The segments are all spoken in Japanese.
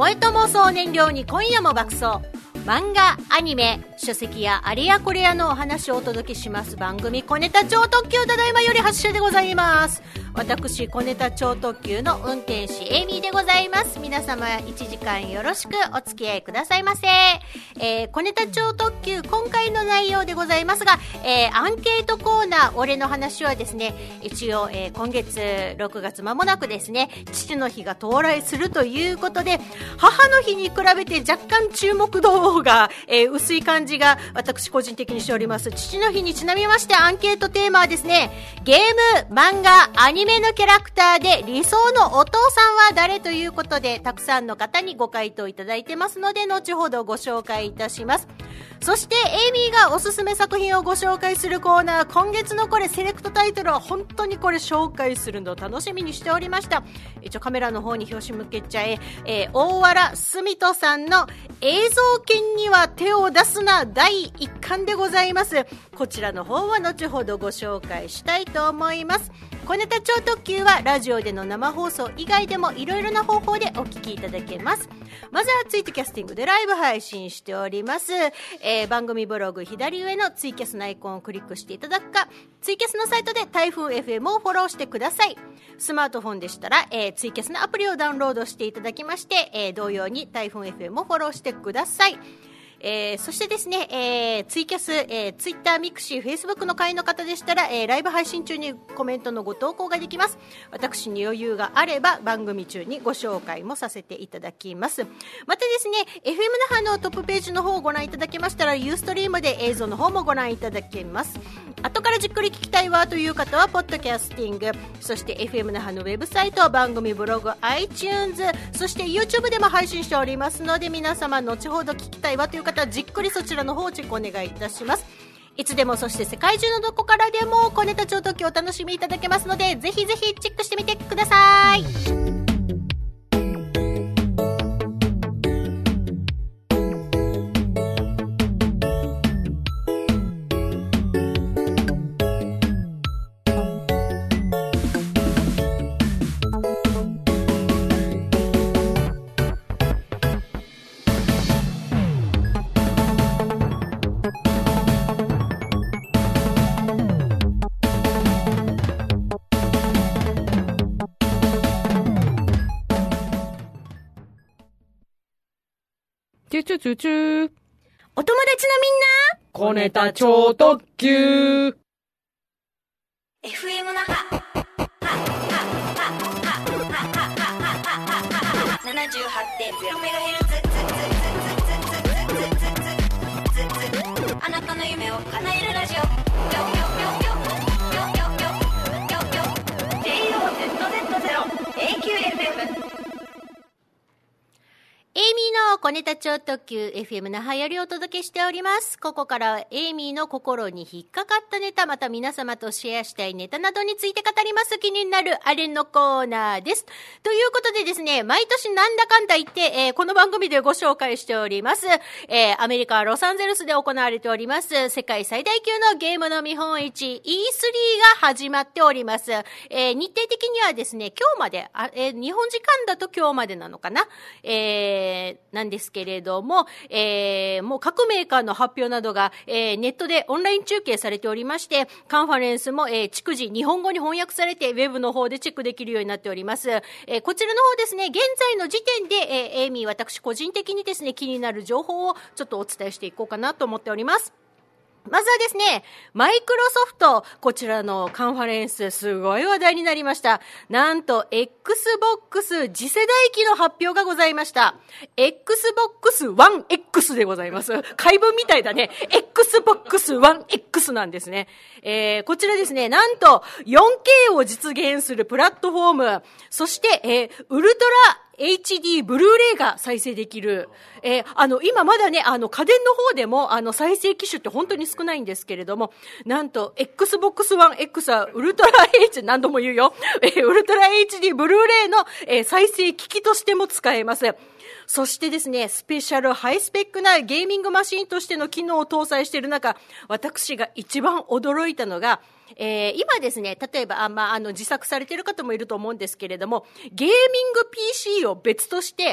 萌えと妄想を燃料に今夜も爆走。漫画、アニメ、書籍やあれやこれやのお話をお届けします番組小ネタ超特急、ただいまより発車でございます。私小ネタ超特急の運転士エイミーでございます。皆様1時間よろしくお付き合いくださいませ。小ネタ超特急、今回の内容でございますが、アンケートコーナー、俺の話はですね、一応、今月6月間もなくですね、父の日が到来するということで、母の日に比べて若干注目度が、薄い感じが私個人的にしております。父の日にちなみましてアンケートテーマはですね、ゲーム、漫画、アニメのキャラクターで理想のお父さんは誰ということで、たくさんの方にご回答いただいてますので、後ほどご紹介いたします。そしてエイミーがおすすめ作品をご紹介するコーナー、今月のこれセレクトタイトルは本当にこれ紹介するのを楽しみにしておりました。一応カメラの方に表紙向けちゃえ、大原澄人さんの映像権には手を出すな第1巻でございます。こちらの方は後ほどご紹介したいと思います。小ネタ超特急はラジオでの生放送以外でもいろいろな方法でお聞きいただけます。まずはツイートキャスティングでライブ配信しております。番組ブログ左上のツイキャスのアイコンをクリックしていただくか、ツイキャスのサイトで台風 FM をフォローしてください。スマートフォンでしたら、ツイキャスのアプリをダウンロードしていただきまして、同様に台風 FM をフォローしてください。そしてですね、ツイキャス、ツイッター、ミクシー、フェイスブックの会の方でしたら、ライブ配信中にコメントのご投稿ができます。私に余裕があれば番組中にご紹介もさせていただきます。またですね、FM 那覇のトップページの方をご覧いただけましたら、ユーストリームで映像の方もご覧いただけます。後からじっくり聞きたいわという方はポッドキャスティング、そして FM 那覇のウェブサイト、番組ブログ、 iTunes、 そして YouTube でも配信しておりますので、皆様後ほど聞きたいわという方はじっくりそちらの方をチェックお願いいたします。いつでも、そして世界中のどこからでも小ネタ超特急をお楽しみいただけますので、ぜひぜひチェックしてみてください。 チュチュチュチュ。 お友達のみんな、 小ネタ超特急。 FM 那覇 78.0MHz、 あなたの夢を叶えるラジオ、JOZZ0AQFM。エイミーの小ネタ超特急 FM 那覇よりお届けしております。ここからはエイミーの心に引っかかったネタ、また皆様とシェアしたいネタなどについて語ります気になるあれのコーナーです。ということでですね、毎年なんだかんだ言って、この番組でご紹介しております、アメリカロサンゼルスで行われております世界最大級のゲームの見本市 E3 が始まっております。日程的にはですね、今日まで、日本時間だと今日までなのかな、なんですけれども、もう各メーカーの発表などが、ネットでオンライン中継されておりまして、カンファレンスも、逐次日本語に翻訳されてウェブの方でチェックできるようになっております。こちらの方ですね、現在の時点で、エイミー、私個人的にですね、気になる情報をちょっとお伝えしていこうかなと思っております。まずはですね、マイクロソフト、こちらのカンファレンス、すごい話題になりました。なんと、Xbox 次世代機の発表がございました。Xbox One X でございます。解文みたいだね。Xbox One X なんですね。こちらですね、なんと 4K を実現するプラットフォーム、そして、ウルトラHD ブルーレイが再生できる。今まだね、家電の方でも、再生機種って本当に少ないんですけれども、なんと、Xbox One X はウルトラ H、何度も言うよ。ウルトラ HD ブルーレイの、再生機器としても使えます。そしてですね、スペシャルハイスペックなゲーミングマシンとしての機能を搭載している中、私が一番驚いたのが、今ですね、例えば自作されている方もいると思うんですけれども、ゲーミング PC を別として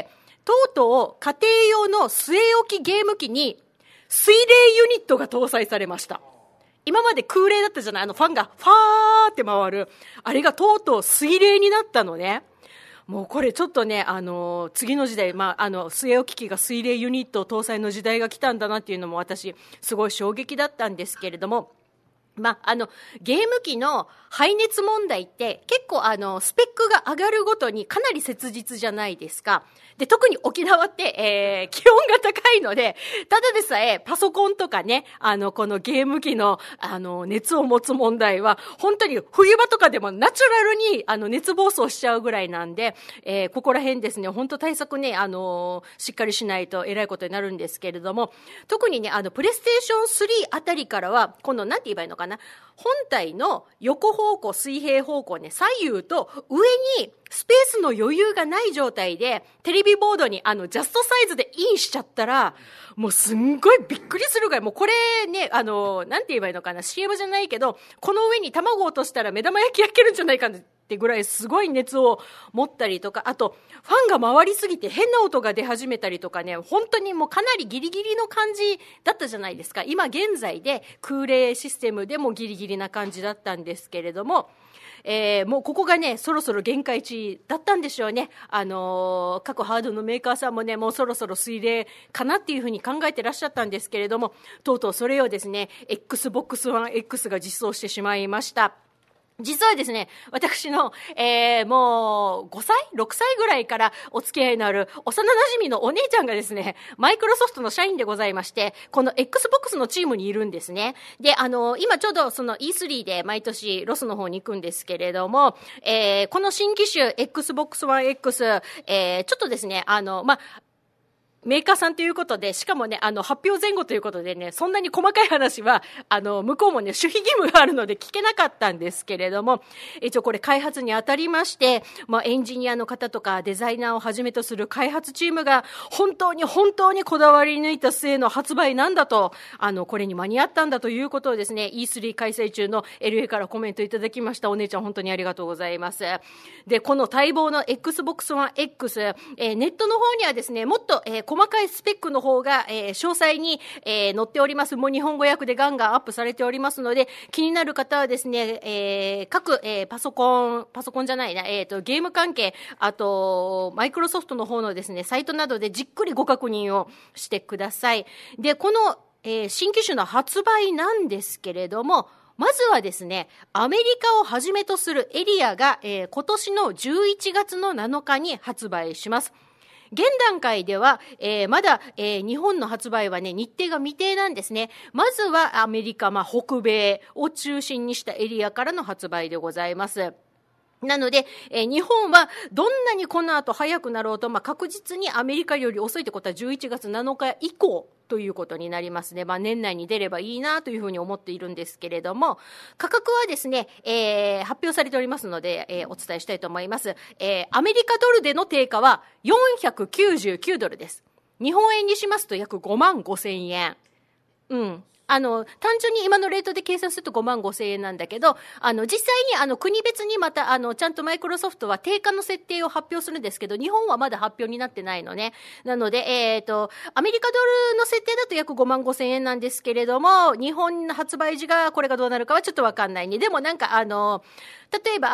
とうとう家庭用の据え置きゲーム機に水冷ユニットが搭載されました。今まで空冷だったじゃない、ファンがファーって回る。あれがとうとう水冷になったのね。もうこれちょっとね、次の時代、据え置き機が水冷ユニット搭載の時代が来たんだなっていうのも私、すごい衝撃だったんですけれども、ゲーム機の排熱問題って結構スペックが上がるごとにかなり切実じゃないですか。で、特に沖縄って、気温が高いので、ただでさえパソコンとかね、このゲーム機の、熱を持つ問題は、本当に冬場とかでもナチュラルに、熱暴走しちゃうぐらいなんで、ここら辺ですね、本当対策ね、しっかりしないと偉いことになるんですけれども、特にね、プレイステーション3あたりからは、この、なんて言えばいいのかな、本体の横方向、水平方向ね、左右と上にスペースの余裕がない状態で、テレビボードにジャストサイズでインしちゃったら、もうすんごいびっくりするぐらい、もうこれね、なんて言えばいいのかな、CM じゃないけど、この上に卵を落としたら目玉焼き焼けるんじゃないかってぐらいすごい熱を持ったりとか、あと、ファンが回りすぎて変な音が出始めたりとかね、本当にもうかなりギリギリの感じだったじゃないですか。今現在で空冷システムでもギリギリな感じだったんですけれども、もうここがね、そろそろ限界値だったんでしょうね。各ハードのメーカーさんもね、もうそろそろ水冷かなっていうふうに考えてらっしゃったんですけれども、とうとうそれをですね、Xbox One X が実装してしまいました。実はですね、私の、もう5歳 ?6 歳ぐらいからお付き合いのある幼馴染のお姉ちゃんがですね、マイクロソフトの社員でございまして、この Xbox のチームにいるんですね。で、今ちょうどその E3 で毎年ロスの方に行くんですけれども、この新機種 Xbox One X、ちょっとですね、メーカーさんということで、しかもね、発表前後ということでね、そんなに細かい話は、向こうもね、守秘義務があるので聞けなかったんですけれども、一応これ開発にあたりまして、エンジニアの方とかデザイナーをはじめとする開発チームが、本当にこだわり抜いた末の発売なんだと、これに間に合ったんだということをですね、E3 開催中の LA からコメントいただきました。お姉ちゃん本当にありがとうございます。で、この待望の Xbox One X、ネットの方にはですね、もっと、細かいスペックの方が、詳細に、載っております。もう日本語訳でガンガンアップされておりますので、気になる方はですね、各、パソコンじゃないな、ゲーム関係、あと、マイクロソフトの方のですね、サイトなどでじっくりご確認をしてください。で、この、新機種の発売なんですけれども、まずはですね、アメリカをはじめとするエリアが、今年の11月の7日に発売します。現段階では、まだ、日本の発売はね、日程が未定なんですね。まずはアメリカ、北米を中心にしたエリアからの発売でございます。なので、日本はどんなにこの後早くなろうと、確実にアメリカより遅いってことは11月7日以降ということになりますね。年内に出ればいいなというふうに思っているんですけれども、価格はですね、発表されておりますので、お伝えしたいと思います。アメリカドルでの定価は499ドルです。日本円にしますと約55,000円。単純に今のレートで計算すると55,000円なんだけど、実際に国別にまたちゃんとマイクロソフトは定価の設定を発表するんですけど、日本はまだ発表になってないのね。なので、アメリカドルの設定だと約55,000円なんですけれども、日本の発売時がこれがどうなるかはちょっとわかんないね。でもなんか例えば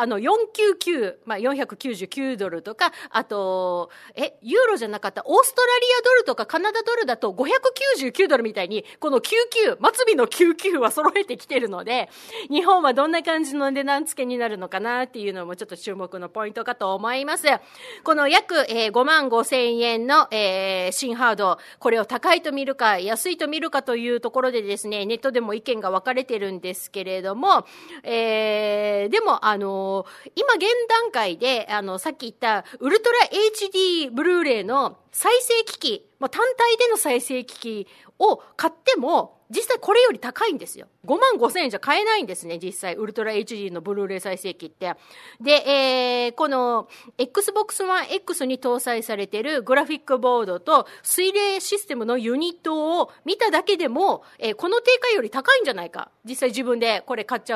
499、499ドルとか、あと、ユーロじゃなかった、オーストラリアドルとかカナダドルだと599ドルみたいに、この99、末尾の99は揃えてきてるので、日本はどんな感じの値段付けになるのかなっていうのもちょっと注目のポイントかと思います。この約、55,000円の、新ハード、これを高いと見るか、安いと見るかというところでですね、ネットでも意見が分かれてるんですけれども、でも、今現段階で、さっき言ったウルトラ HD ブルーレイの再生機器、単体での再生機器を買っても、実際これより高いんですよ。55,000円じゃ買えないんですね、実際。ウルトラ HD のブルーレイ再生機って。で、この Xbox One X に搭載されているグラフィックボードと水冷システムのユニットを見ただけでも、この定価より高いんじゃないか。実際自分でこれ買っちゃうと。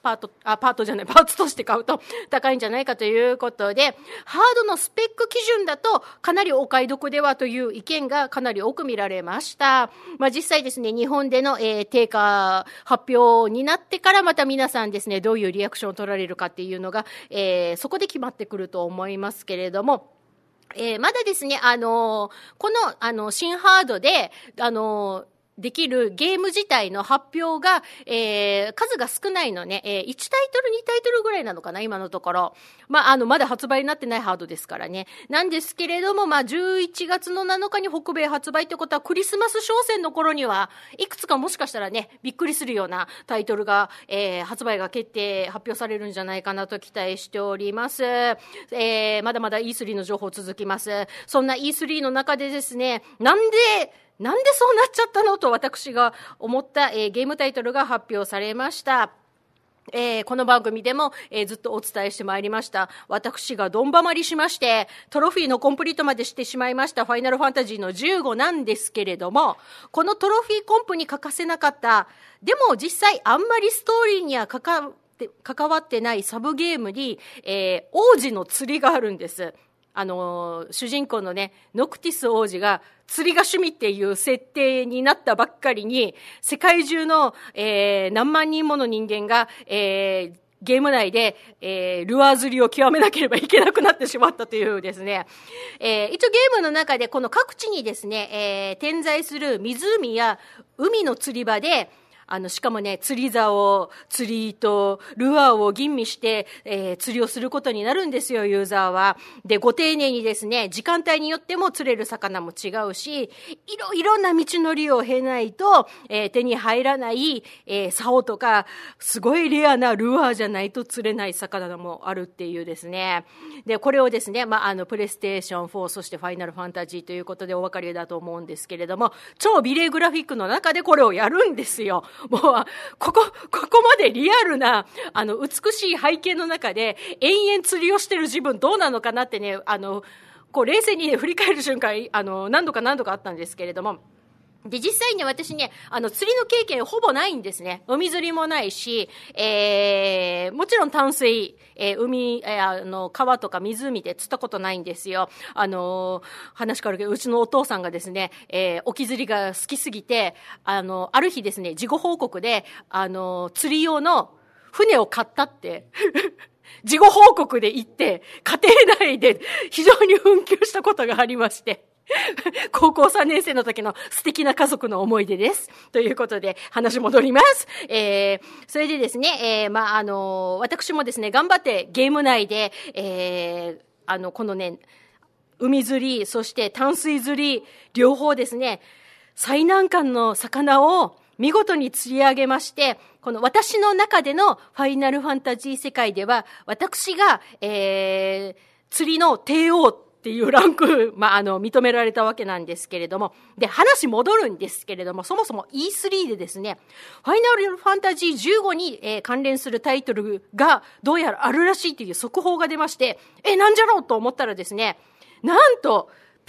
パーツとして買うと高いんじゃないかということで、ハードのスペック基準だとかなりお買い得ではという意見がかなり多く見られました。実際ですね、日本での、定価発表になってからまた皆さんですね、どういうリアクションを取られるかっていうのが、そこで決まってくると思いますけれども、まだですね、この、新ハードで、できるゲーム自体の発表が、数が少ないのね、1タイトル2タイトルぐらいなのかな今のところ。まだ発売になってないハードですからね。なんですけれども、11月の7日に北米発売ってことは、クリスマス商戦の頃にはいくつかもしかしたらね、びっくりするようなタイトルが、発売が発表されるんじゃないかなと期待しております。まだまだ E3 の情報続きます。そんな E3 の中でですね、なんでそうなっちゃったのと私が思った、ゲームタイトルが発表されました。この番組でも、ずっとお伝えしてまいりました。私がどんばまりしまして、トロフィーのコンプリートまでしてしまいましたファイナルファンタジーの15なんですけれども、このトロフィーコンプに欠かせなかった、でも実際あんまりストーリーには関わってないサブゲームに、王子の釣りがあるんです。主人公のね、ノクティス王子が釣りが趣味っていう設定になったばっかりに、世界中の、何万人もの人間が、ゲーム内で、ルアー釣りを極めなければいけなくなってしまったというですね、一応ゲームの中でこの各地にですね、点在する湖や海の釣り場で、しかもね、釣り竿、釣り糸、ルアーを吟味して、釣りをすることになるんですよ、ユーザーは。で、ご丁寧にですね、時間帯によっても釣れる魚も違うし、いろんな道のりを経ないと、手に入らない、竿とか、すごいレアなルアーじゃないと釣れない魚もあるっていうですね。で、これをですね、プレイステーション4、そしてファイナルファンタジーということでお分かりだと思うんですけれども、超美麗グラフィックの中でこれをやるんですよ。もう、ここまでリアルな、美しい背景の中で、延々釣りをしてる自分どうなのかなってね、冷静に、ね、振り返る瞬間、何度かあったんですけれども、で、実際に私ね、釣りの経験ほぼないんですね。海釣りもないし、もちろん淡水、川とか湖で釣ったことないんですよ。話変わるけど、うちのお父さんがですね、沖釣りが好きすぎて、ある日ですね、事後報告で、釣り用の船を買ったって、事後報告で言って、家庭内で非常に紛糾したことがありまして、高校3年生の時の素敵な家族の思い出です。ということで、話戻ります。それでですね、私もですね、頑張ってゲーム内で、このね、海釣り、そして淡水釣り、両方ですね、最難関の魚を見事に釣り上げまして、この私の中でのファイナルファンタジー世界では、私が、釣りの帝王っていうランク、認められたわけなんですけれども、で、話戻るんですけれども、そもそも E3 でですね、ファイナルファンタジー15に、関連するタイトルがどうやらあるらしいという速報が出まして、なんじゃろうと思ったらですね、なんと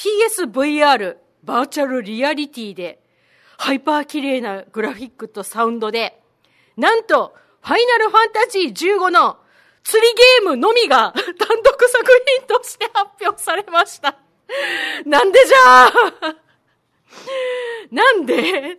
PSVR バーチャルリアリティでハイパー綺麗なグラフィックとサウンドで、なんとファイナルファンタジー15の釣りゲームのみが単独作品として発表されました。なんでじゃあなんで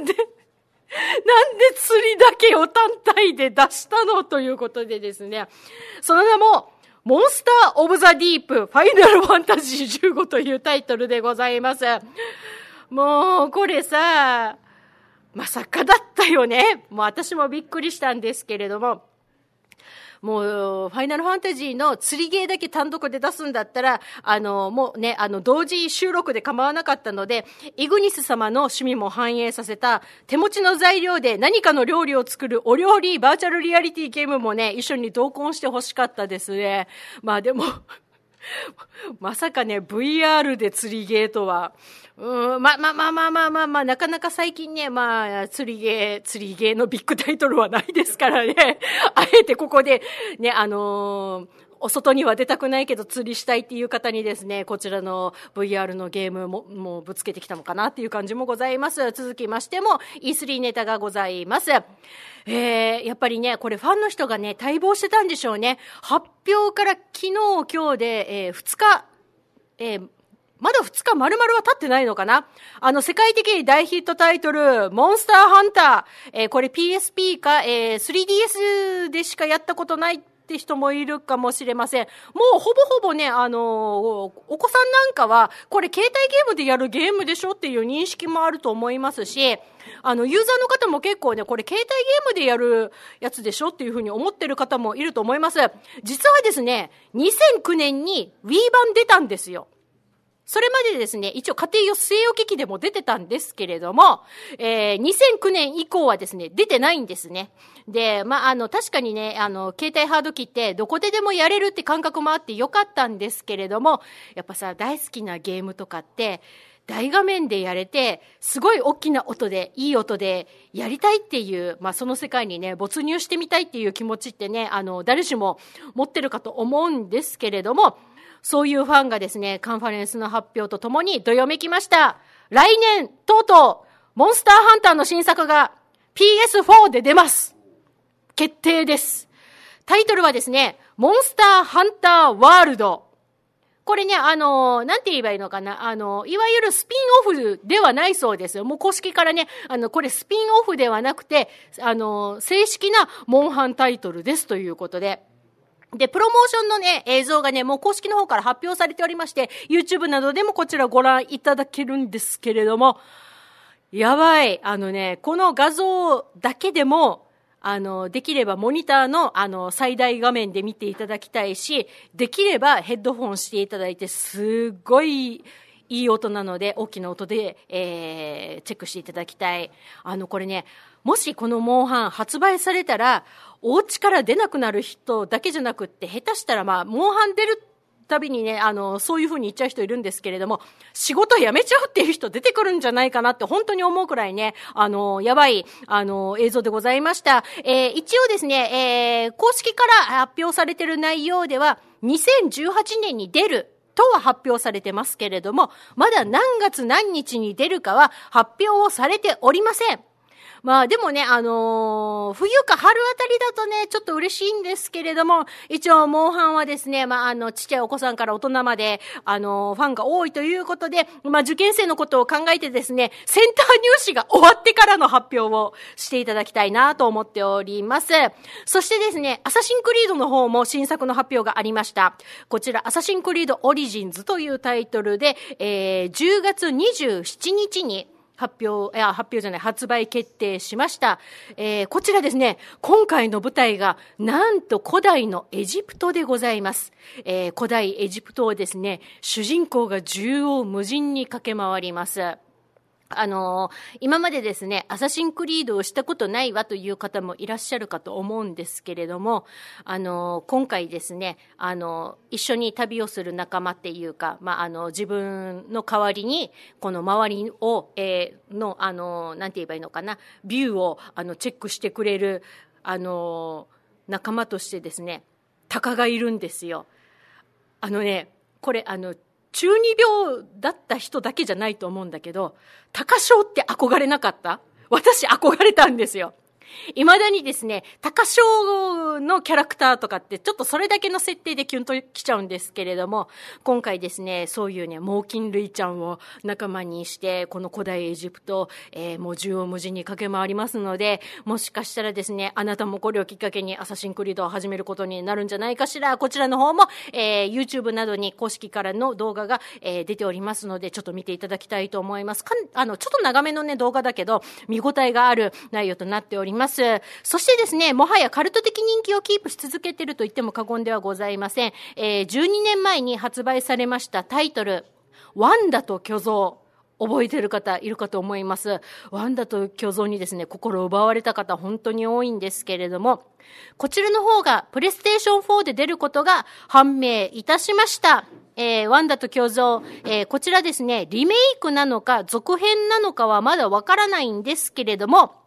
釣りだけを単体で出したのということでですね、その名もモンスター・オブ・ザ・ディープ・ファイナル・ファンタジー15というタイトルでございます。もうこれさ、まさかだったよね。もう私もびっくりしたんですけれども、もうファイナルファンタジーの釣りゲーだけ単独で出すんだったら、もうね、同時収録で構わなかったので、イグニス様の趣味も反映させた手持ちの材料で何かの料理を作るお料理バーチャルリアリティゲームもね、一緒に同梱してほしかったですね。でもまさかね VR で釣りゲーとは、なかなか最近ね、釣りゲーのビッグタイトルはないですからね。あえてここでね、 お外には出たくないけど釣りしたいっていう方にですね、こちらの VR のゲームもうぶつけてきたのかなっていう感じもございます。続きましても E3 ネタがございます。やっぱりね、これファンの人がね、待望してたんでしょうね。発表から昨日今日で、2日、まだ2日丸々は経ってないのかな。世界的に大ヒットタイトル、モンスターハンター。これ PSP か、3DS でしかやったことないって人もいるかもしれません。もうほぼほぼね、お子さんなんかは、これ携帯ゲームでやるゲームでしょっていう認識もあると思いますし、ユーザーの方も結構ね、これ携帯ゲームでやるやつでしょっていうふうに思ってる方もいると思います。実はですね、2009年に Wii 版出たんですよ。それまでですね、一応家庭用据え置き機でも出てたんですけれども、2009年以降はですね、出てないんですね。で、確かにね、携帯ハード機ってどこででもやれるって感覚もあってよかったんですけれども、やっぱさ、大好きなゲームとかって、大画面でやれて、すごい大きな音で、いい音でやりたいっていう、その世界にね、没入してみたいっていう気持ちってね、誰しも持ってるかと思うんですけれども、そういうファンがですね、カンファレンスの発表とともにどよめきました。来年、とうとう、モンスターハンターの新作が PS4 で出ます。決定です。タイトルはですね、モンスターハンターワールド。これね、なんて言えばいいのかな。いわゆるスピンオフではないそうですよ。もう公式からね、これスピンオフではなくて、正式なモンハンタイトルですということで。で、プロモーションのね、映像がね、もう公式の方から発表されておりまして、YouTube などでもこちらご覧いただけるんですけれども、やばい。この画像だけでも、できればモニターの、最大画面で見ていただきたいし、できればヘッドホンしていただいて、すごいいい音なので、大きな音で、チェックしていただきたい。これね、もしこのモンハン発売されたら、お家から出なくなる人だけじゃなくって、下手したらモンハン出るたびにね、そういう風に言っちゃう人いるんですけれども、仕事辞めちゃうっていう人出てくるんじゃないかなって本当に思うくらいね、やばい、映像でございました。一応ですね、公式から発表されている内容では、2018年に出るとは発表されてますけれども、まだ何月何日に出るかは発表をされておりません。でもね、冬か春あたりだとね、ちょっと嬉しいんですけれども、一応、モンハンはですね、ちっちゃいお子さんから大人まで、ファンが多いということで、受験生のことを考えてですね、センター入試が終わってからの発表をしていただきたいなと思っております。そしてですね、アサシンクリードの方も新作の発表がありました。こちら、アサシンクリードオリジンズというタイトルで、10月27日に、発売決定しました。こちらですね、今回の舞台が、なんと古代のエジプトでございます。古代エジプトをですね、主人公が縦横無尽に駆け回ります。今までですね、アサシンクリードをしたことないわという方もいらっしゃるかと思うんですけれども、今回ですね、一緒に旅をする仲間っていうか、自分の代わりに、この周りを、なんて言えばいいのかな、ビューを、チェックしてくれる、仲間としてですね、鷹がいるんですよ。これ、中二病だった人だけじゃないと思うんだけど、鷹匠って憧れなかった？私憧れたんですよ。未だにですね、鷹匠のキャラクターとかってちょっとそれだけの設定でキュンときちゃうんですけれども、今回ですね、そういうね、猛禽類ちゃんを仲間にして、この古代エジプト、もう縦横無尽に駆け回りますので、もしかしたらですね、あなたもこれをきっかけにアサシンクリードを始めることになるんじゃないかしら。こちらの方も、YouTube などに公式からの動画が、出ておりますので、ちょっと見ていただきたいと思います。ちょっと長めのね、動画だけど、見応えがある内容となっております。そしてですね、もはやカルト的人気をキープし続けていると言っても過言ではございません。12年前に発売されましたタイトル、ワンダと巨像。覚えている方いるかと思います。ワンダと巨像にですね、心を奪われた方本当に多いんですけれども、こちらの方がプレイステーション4で出ることが判明いたしました。ワンダと巨像、こちらですね、リメイクなのか続編なのかはまだわからないんですけれども、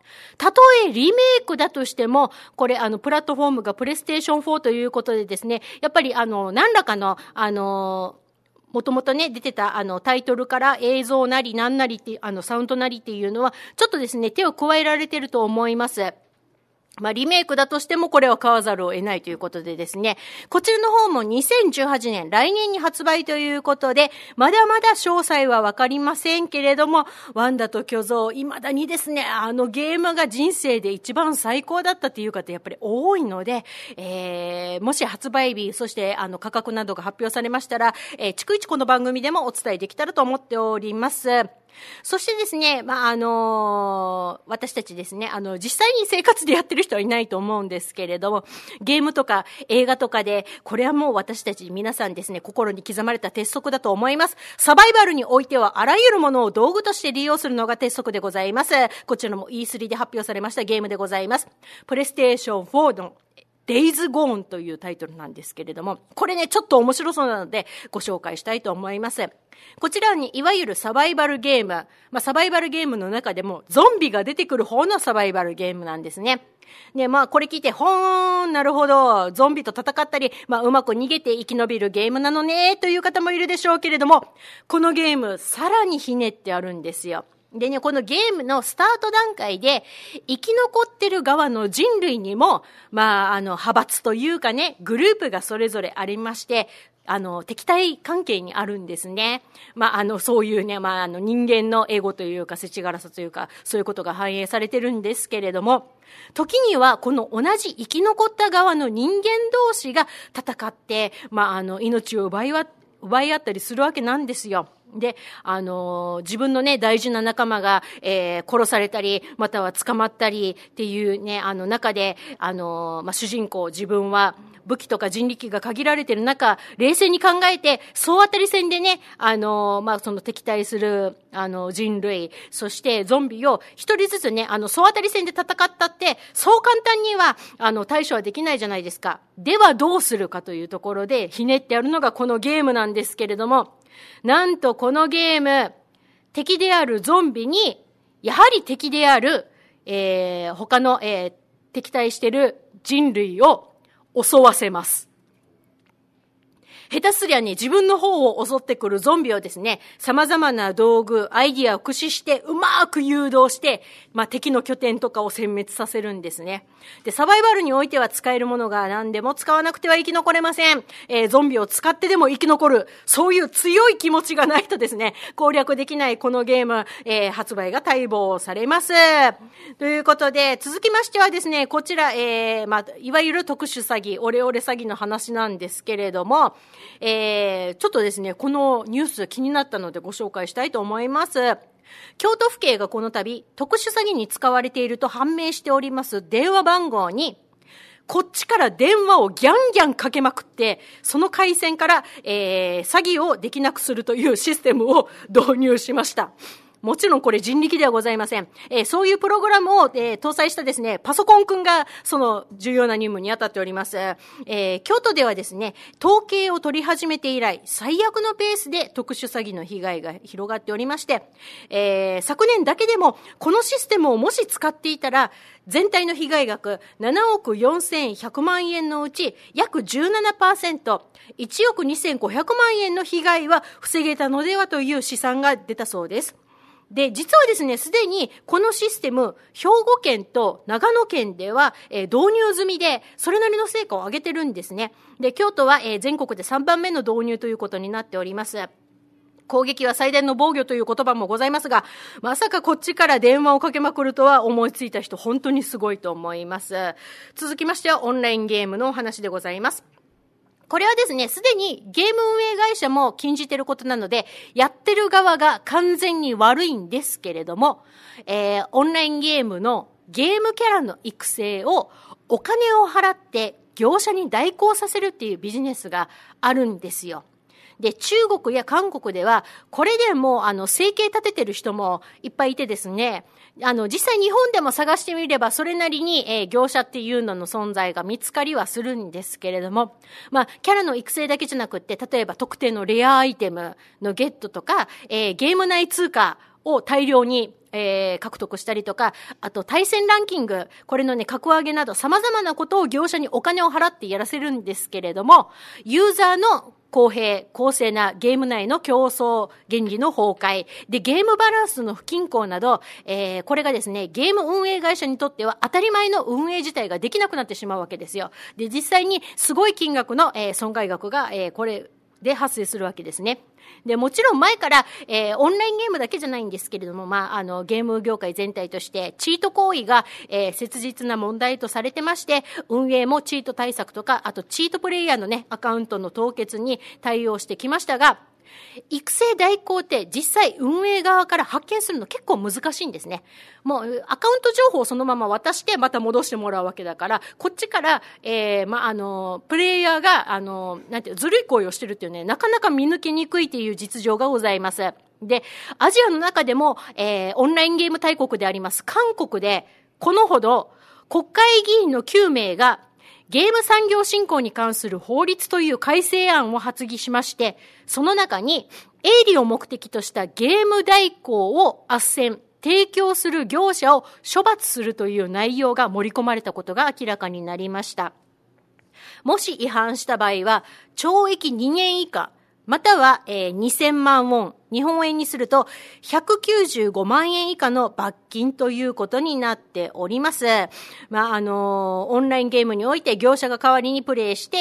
たとえリメイクだとしても、これプラットフォームがプレイステーション4ということでですね、やっぱり何らかのもともとね、出てたタイトルから映像なりなんなりってサウンドなりっていうのは、ちょっとですね、手を加えられてると思います。リメイクだとしてもこれは買わざるを得ないということでですね、こちらの方も2018年、来年に発売ということで、まだまだ詳細はわかりませんけれども、ワンダと巨像、未だにですね、ゲームが人生で一番最高だったっていう方やっぱり多いので、もし発売日、そして価格などが発表されましたら、逐一この番組でもお伝えできたらと思っております。そしてですね、私たちですね、実際に生活でやってる人はいないと思うんですけれども、ゲームとか映画とかで、これはもう私たち皆さんですね、心に刻まれた鉄則だと思います。サバイバルにおいてはあらゆるものを道具として利用するのが鉄則でございます。こちらも E3 で発表されましたゲームでございます。プレイステーション4のDays Gone というタイトルなんですけれども、これね、ちょっと面白そうなのでご紹介したいと思います。こちらにいわゆるサバイバルゲーム、サバイバルゲームの中でもゾンビが出てくる方のサバイバルゲームなんですね。で、これ聞いて、なるほど、ゾンビと戦ったり、うまく逃げて生き延びるゲームなのね、という方もいるでしょうけれども、このゲーム、さらにひねってあるんですよ。でね、このゲームのスタート段階で、生き残ってる側の人類にも、派閥というかね、グループがそれぞれありまして、敵対関係にあるんですね。そういうね、人間のエゴというか、世知辛さというか、そういうことが反映されてるんですけれども、時には、この同じ生き残った側の人間同士が戦って、命を奪い合ったりするわけなんですよ。で、自分のね、大事な仲間が、殺されたり、または捕まったりっていうね、中で、主人公、自分は武器とか人力が限られている中、冷静に考えて、総当たり戦でね、その敵対する、人類、そしてゾンビを一人ずつね、総当たり戦で戦ったって、そう簡単には、対処はできないじゃないですか。ではどうするかというところで、ひねってあるのがこのゲームなんですけれども、なんとこのゲーム、敵であるゾンビに、やはり敵である、他の、敵対している人類を襲わせます。下手すりゃね、自分の方を襲ってくるゾンビをですね、様々な道具、アイディアを駆使してうまく誘導して、敵の拠点とかを殲滅させるんですね。で、サバイバルにおいては使えるものが何でも使わなくては生き残れません。ゾンビを使ってでも生き残る。そういう強い気持ちがないとですね、攻略できないこのゲーム、発売が待望されます。ということで、続きましてはですね、こちら、いわゆる特殊詐欺、オレオレ詐欺の話なんですけれども、ちょっとですね、このニュース気になったのでご紹介したいと思います。京都府警がこの度、特殊詐欺に使われていると判明しております電話番号に、こっちから電話をギャンギャンかけまくって、その回線から、詐欺をできなくするというシステムを導入しました。もちろんこれ人力ではございません。そういうプログラムを、搭載したですね、パソコンくんがその重要な任務に当たっております。京都ではですね、統計を取り始めて以来、最悪のペースで特殊詐欺の被害が広がっておりまして、昨年だけでもこのシステムをもし使っていたら、全体の被害額7億4100万円のうち約 17%、1億2500万円の被害は防げたのではという試算が出たそうです。で、実はですね、すでにこのシステム、兵庫県と長野県では、導入済みで、それなりの成果を上げてるんですね。で、京都は、全国で3番目の導入ということになっております。攻撃は最大の防御という言葉もございますが、まさかこっちから電話をかけまくるとは思いついた人、本当にすごいと思います。続きましては、オンラインゲームのお話でございます。これはですね、すでにゲーム運営会社も禁じていることなので、やってる側が完全に悪いんですけれども、オンラインゲームのゲームキャラの育成をお金を払って業者に代行させるっていうビジネスがあるんですよ。で、中国や韓国では、これでも生計立ててる人もいっぱいいてですね、実際日本でも探してみれば、それなりに、業者っていうのの存在が見つかりはするんですけれども、キャラの育成だけじゃなくって、例えば特定のレアアイテムのゲットとか、ゲーム内通貨を大量に獲得したりとか、あと対戦ランキング、これのね、格上げなど様々なことを業者にお金を払ってやらせるんですけれども、ユーザーの公平、公正なゲーム内の競争原理の崩壊で、ゲームバランスの不均衡など、これがですね、ゲーム運営会社にとっては当たり前の運営自体ができなくなってしまうわけですよ。で、実際にすごい金額の、損害額が、これで発生するわけですね。で、もちろん前から、オンラインゲームだけじゃないんですけれども、ゲーム業界全体としてチート行為が、切実な問題とされてまして、運営もチート対策とか、あとチートプレイヤーのね、アカウントの凍結に対応してきましたが、育成代行って実際運営側から発見するの結構難しいんですね。もうアカウント情報をそのまま渡してまた戻してもらうわけだから、こっちから、プレイヤーが、ずるい行為をしてるっていうね、なかなか見抜きにくいっていう実情がございます。で、アジアの中でも、オンラインゲーム大国であります韓国で、このほど国会議員の9名がゲーム産業振興に関する法律という改正案を発議しまして、その中に営利を目的としたゲーム代行を斡旋、提供する業者を処罰するという内容が盛り込まれたことが明らかになりました。もし違反した場合は、懲役2年以下、または、2000万ウォン、日本円にすると195万円以下の罰金ということになっております。オンラインゲームにおいて業者が代わりにプレイして、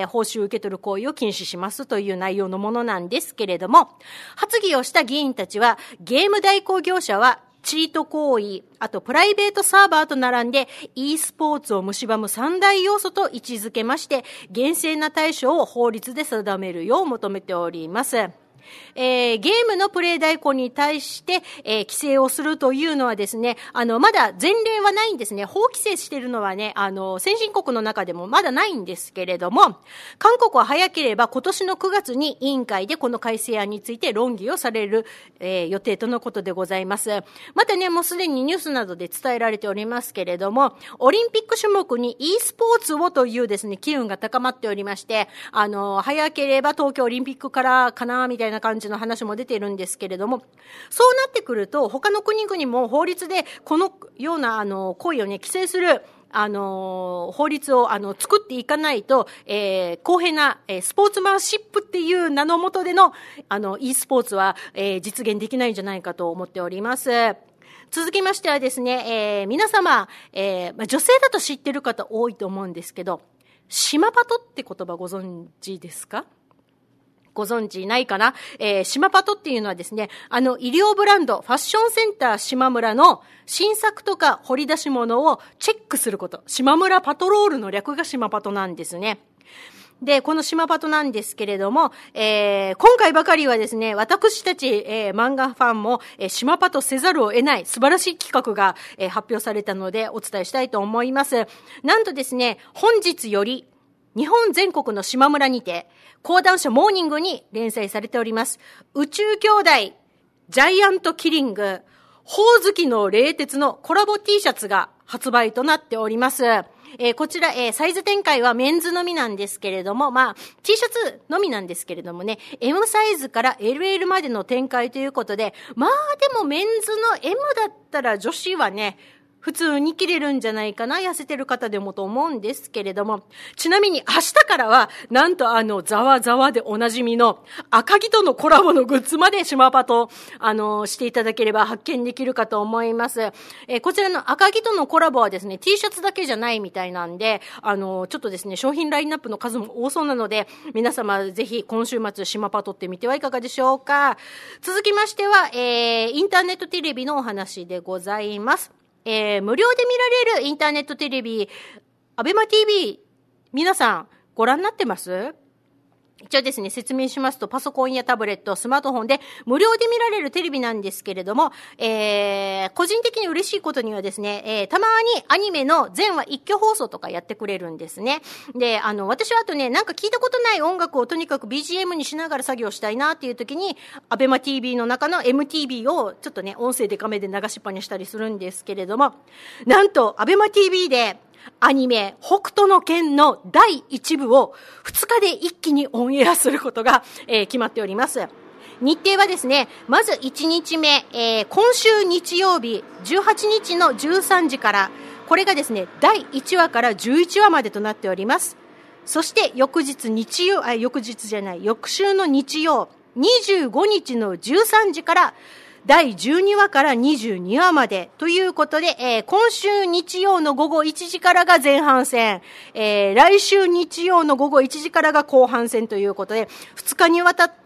報酬を受け取る行為を禁止しますという内容のものなんですけれども、発議をした議員たちは、ゲーム代行業者はチート行為、あとプライベートサーバーと並んで e スポーツを蝕む三大要素と位置づけまして、厳正な対処を法律で定めるよう求めております。ゲームのプレイ代行に対して、規制をするというのはですね、まだ前例はないんですね。法規制しているのはね、先進国の中でもまだないんですけれども、韓国は早ければ今年の9月に委員会でこの改正案について論議をされる、予定とのことでございます。またね、もうすでにニュースなどで伝えられておりますけれども、オリンピック種目に e スポーツをというですね、機運が高まっておりまして、早ければ東京オリンピックからかな、みたいな感じの話も出ているんですけれども、そうなってくると他の国々も法律でこのような行為をね規制する法律を作っていかないと、公平な、スポーツマンシップっていう名の下でのe スポーツは、実現できないんじゃないかと思っております。続きましてはですね、皆様、女性だと知ってる方多いと思うんですけど、島パトって言葉ご存知ですか？ご存知ないかな？島パトっていうのはですね、医療ブランド、ファッションセンター島村の新作とか掘り出し物をチェックすること。島村パトロールの略が島パトなんですね。で、この島パトなんですけれども、今回ばかりはですね、私たち、漫画ファンも、島パトせざるを得ない素晴らしい企画が、発表されたのでお伝えしたいと思います。なんとですね、本日より日本全国の島村にて講談社モーニングに連載されております宇宙兄弟ジャイアントキリングほおずきの冷徹のコラボ T シャツが発売となっております。こちら、サイズ展開はメンズのみなんですけれども、T シャツのみなんですけれどもね、M サイズから LL までの展開ということで、でもメンズの M だったら女子はね、普通に着れるんじゃないかな、痩せてる方でもと思うんですけれども、ちなみに明日からは、なんとざわざわでおなじみの赤木とのコラボのグッズまで島パト、していただければ発見できるかと思います。こちらの赤木とのコラボはですね、T シャツだけじゃないみたいなんで、ちょっとですね、商品ラインナップの数も多そうなので、皆様ぜひ今週末島パトってみてはいかがでしょうか。続きましては、インターネットテレビのお話でございます。無料で見られるインターネットテレビ、アベマ TV、皆さんご覧になってます？一応ですね、説明しますと、パソコンやタブレット、スマートフォンで無料で見られるテレビなんですけれども、個人的に嬉しいことにはですね、たまにアニメの全話一挙放送とかやってくれるんですね。で、私はあとね、なんか聞いたことない音楽をとにかく BGM にしながら作業したいなっていう時に、アベマ TV の中の MTV をちょっとね、音声でかめで流しっぱにしたりするんですけれども、なんと、アベマ TV で、アニメ北斗の拳の第1部を2日で一気にオンエアすることが、決まっております。 日程はですね、まず1日目、今週日曜日18日の13時から、これがですね、第1話から11話までとなっております。そして翌週の日曜25日の13時から第12話から22話までということで、今週日曜の午後1時からが前半戦、来週日曜の午後1時からが後半戦ということで、2日にわたって、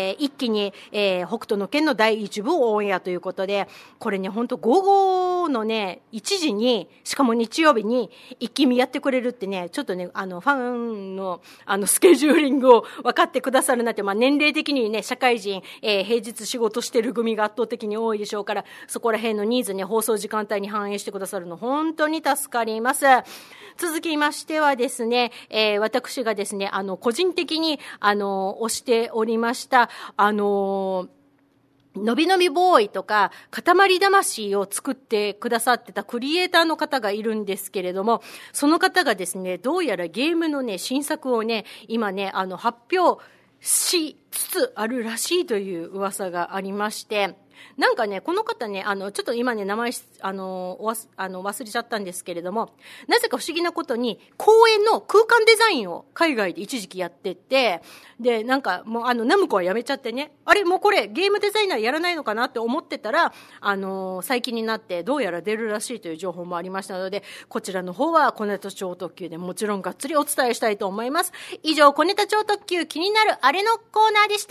一気に、北斗の拳の第1部をオンエアということで、これね、ほんと午後のね、1時に、しかも日曜日に一気見やってくれるってね、ちょっとね、ファンの、スケジューリングを分かってくださるなって、年齢的にね、社会人、平日仕事してる組が圧倒的に多いでしょうから、そこら辺のニーズね、放送時間帯に反映してくださるの本当に助かります。続きましてはですね、私がですね、個人的に推しておりましたのびのびボーイとか塊魂を作ってくださってたクリエイターの方がいるんですけれども、その方がですね、どうやらゲームのね、新作をね、今ね、発表しつつあるらしいという噂がありまして、なんかね、この方ね、ちょっと今ね、名前、忘れちゃったんですけれども、なぜか不思議なことに、公園の空間デザインを海外で一時期やってて、で、なんかもうナムコはやめちゃってね、あれ、もうこれ、ゲームデザイナーやらないのかなって思ってたら、最近になって、どうやら出るらしいという情報もありましたので、こちらの方は、小ネタ超特急でもちろんがっつりお伝えしたいと思います。以上、小ネタ超特急気になるあれのコーナーでした。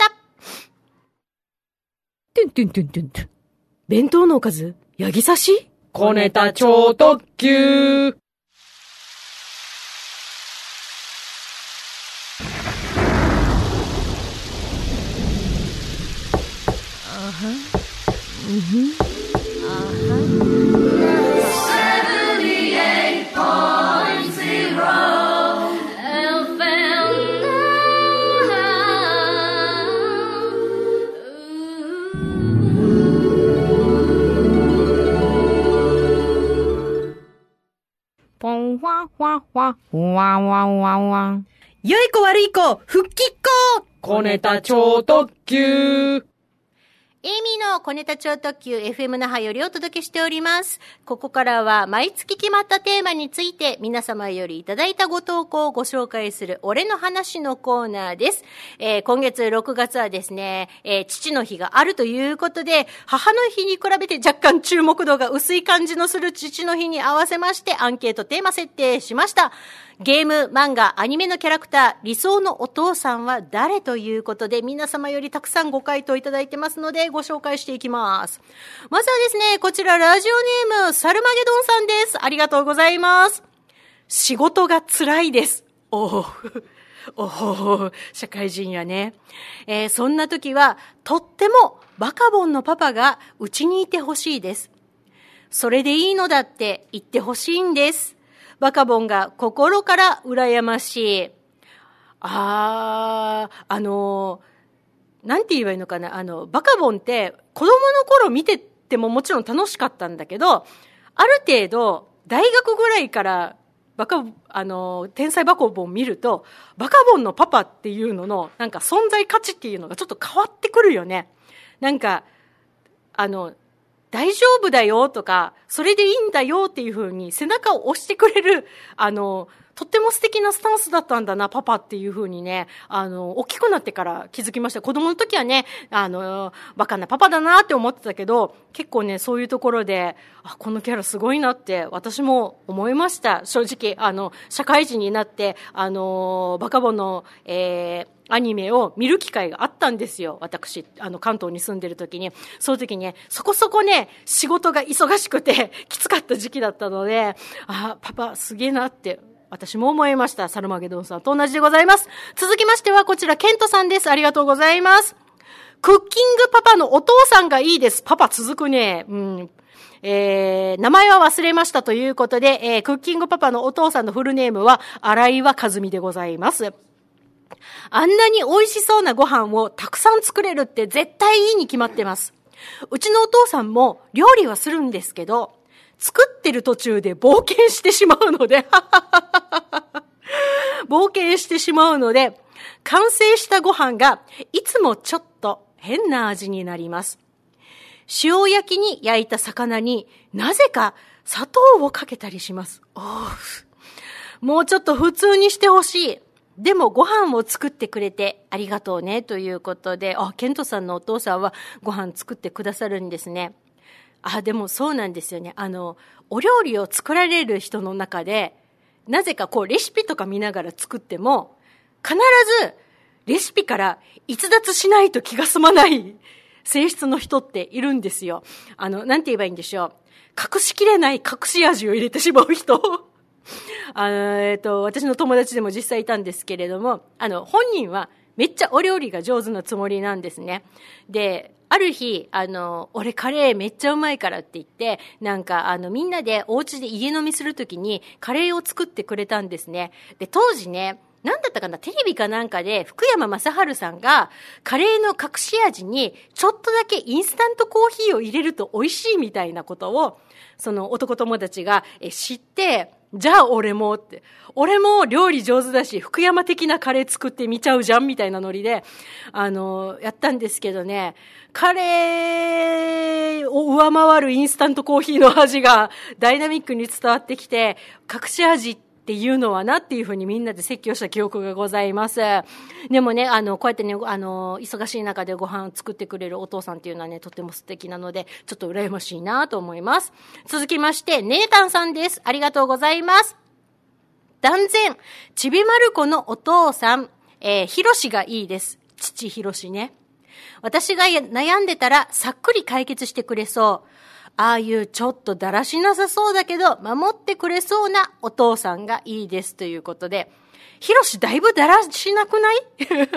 弁当のおかずヤギ刺し小ネタ超特急。ポンワワワワワワワ。 良い子悪い子復帰っ子小ネタ超特急。 エイミーの小ネタ超特急 FM 那覇よりお届けしております。ここからは毎月決まったテーマについて皆様よりいただいたご投稿をご紹介する俺の話のコーナーです。今月6月はですね、父の日があるということで、母の日に比べて若干注目度が薄い感じのする父の日に合わせましてアンケートテーマ設定しました。ゲーム、漫画、アニメのキャラクター、理想のお父さんは誰ということで、皆様よりたくさんご回答いただいてますので、ご紹介していきます。まずはですね、こちらラジオネーム、サルマゲドンさんです。ありがとうございます。仕事が辛いです。社会人やね。そんな時は、とってもバカボンのパパがうちにいてほしいです。それでいいのだって言ってほしいんです。バカボンが心から羨ましい。なんて言えばいいのかな。バカボンって子供の頃見ててももちろん楽しかったんだけど、ある程度大学ぐらいから天才バカボンを見ると、バカボンのパパっていうののなんか存在価値っていうのがちょっと変わってくるよね。なんか、大丈夫だよとか、それでいいんだよっていう風に背中を押してくれる、とっても素敵なスタンスだったんだな、パパっていう風にね、大きくなってから気づきました。子供の時はね、バカなパパだなって思ってたけど、結構ね、そういうところで、このキャラすごいなって私も思いました。正直、社会人になって、バカボンの、アニメを見る機会があったんですよ。私、関東に住んでる時に。その時にね、そこそこね、仕事が忙しくて、きつかった時期だったので、パパすげえなって、私も思いました。サルマゲドンさんと同じでございます。続きましては、こちら、ケントさんです。ありがとうございます。クッキングパパのお父さんがいいです。パパ続くね。名前は忘れましたということで、クッキングパパのお父さんのフルネームは、荒岩和美でございます。あんなに美味しそうなご飯をたくさん作れるって絶対いいに決まってます。うちのお父さんも料理はするんですけど、作ってる途中で冒険してしまうので、完成したご飯がいつもちょっと変な味になります。塩焼きに焼いた魚になぜか砂糖をかけたりします。もうちょっと普通にしてほしい。でもご飯を作ってくれてありがとうねということで、ケントさんのお父さんはご飯作ってくださるんですね。でもそうなんですよね。お料理を作られる人の中で、なぜかレシピとか見ながら作っても、必ずレシピから逸脱しないと気が済まない性質の人っているんですよ。なんて言えばいいんでしょう。隠しきれない隠し味を入れてしまう人。私の友達でも実際いたんですけれども、本人はめっちゃお料理が上手なつもりなんですね。で、ある日、俺カレーめっちゃうまいからって言って、みんなでお家で家飲みするときにカレーを作ってくれたんですね。で、当時ね、なんだったかな、テレビかなんかで福山雅治さんがカレーの隠し味にちょっとだけインスタントコーヒーを入れると美味しいみたいなことを、その男友達が知って、じゃあ俺も料理上手だし福山的なカレー作ってみちゃうじゃんみたいなノリでやったんですけどね、カレーを上回るインスタントコーヒーの味がダイナミックに伝わってきて、隠し味っていうのはなっていうふうにみんなで説教した記憶がございます。でもね、こうやってね、忙しい中でご飯作ってくれるお父さんっていうのはね、とても素敵なので、ちょっと羨ましいなと思います。続きまして、ネータンさんです。ありがとうございます。断然、ちびまる子のお父さん、ひろしがいいです。父ひろしね。私が悩んでたらさっくり解決してくれそう。ああいうちょっとだらしなさそうだけど守ってくれそうなお父さんがいいですということで、ひろしだいぶだらしなくない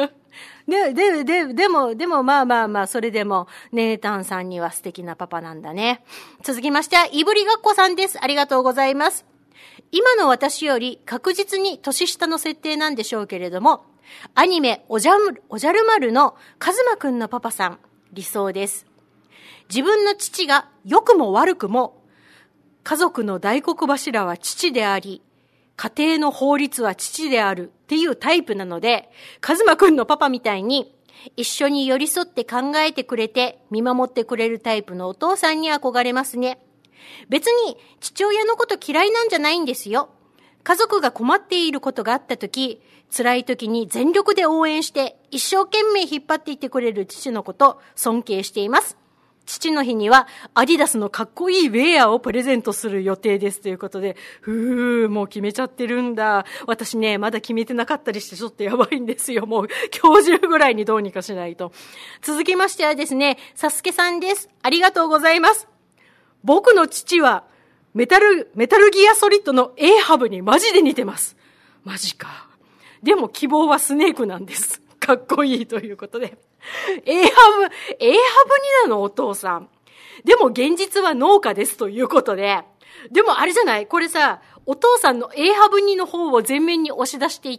でもまあそれでもネータンさんには素敵なパパなんだね。続きましてはいぶりがっこさんです。ありがとうございます。今の私より確実に年下の設定なんでしょうけれども、アニメおじゃる丸のカズマくんのパパさん、理想です。自分の父が良くも悪くも家族の大黒柱は父であり、家庭の法律は父であるっていうタイプなので、カズマくんのパパみたいに一緒に寄り添って考えてくれて見守ってくれるタイプのお父さんに憧れますね。別に父親のこと嫌いなんじゃないんですよ。家族が困っていることがあったとき、辛いときに全力で応援して一生懸命引っ張っていってくれる父のこと尊敬しています。父の日にはアディダスのかっこいいウェアをプレゼントする予定ですということで、もう決めちゃってるんだ。私ね、まだ決めてなかったりしてちょっとやばいんですよ。もう今日中ぐらいにどうにかしないと。続きましてはですね、サスケさんです。ありがとうございます。僕の父はメタルギアソリッドの A ハブにマジで似てます。マジか。でも希望はスネークなんです。かっこいいということで。A ハブになのお父さん。でも現実は農家ですということで。でもあれじゃない？これさ、お父さんの A ハブにの方を前面に押し出していって、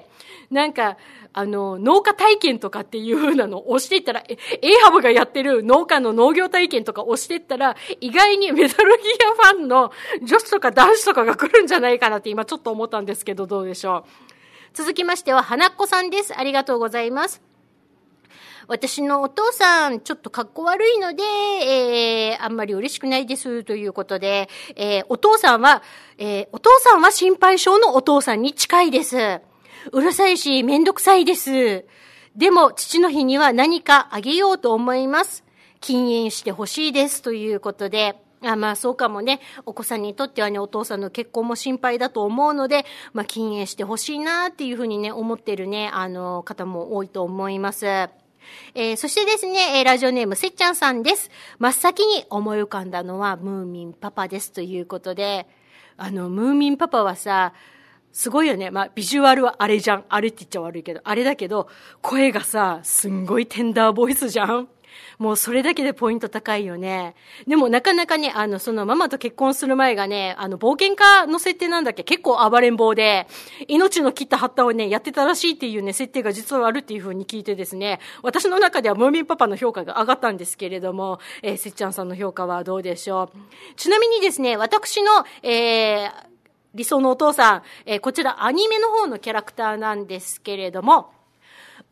農家体験とかっていう風なのを押していったら、A ハブがやってる農家の農業体験とか押していったら、意外にメタルギアファンの女子とか男子とかが来るんじゃないかなって今ちょっと思ったんですけど、どうでしょう。続きましては、花っ子さんです。ありがとうございます。私のお父さん、ちょっとかっこ悪いので、あんまり嬉しくないですということで、お父さんは心配性のお父さんに近いです。うるさいし、めんどくさいです。でも、父の日には何かあげようと思います。禁煙してほしいですということで、そうかもね。お子さんにとってはね、お父さんの結婚も心配だと思うので、禁煙してほしいなっていうふうにね、思ってるね、方も多いと思います。そしてですね、ラジオネームせっちゃんさんです。真っ先に思い浮かんだのはムーミンパパですということで、ムーミンパパはさ、すごいよね。ビジュアルはあれじゃん。あれって言っちゃ悪いけど、あれだけど、声がさ、すんごいテンダーボイスじゃん。もうそれだけでポイント高いよね。でもなかなかね、そのママと結婚する前がね、冒険家の設定なんだっけ、結構暴れん坊で、命の切ったハッタをね、やってたらしいっていうね、設定が実はあるっていう風に聞いてですね、私の中ではムーミンパパの評価が上がったんですけれども、せっちゃんさんの評価はどうでしょう。ちなみにですね、私の、理想のお父さん、こちらアニメの方のキャラクターなんですけれども、